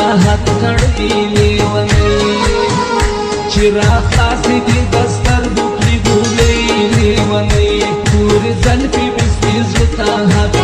حد کړی لیونی چې راخلاصې دي د سترګو کړي ګولۍ لیونی تورې زلفې مې سپي زړه ته حد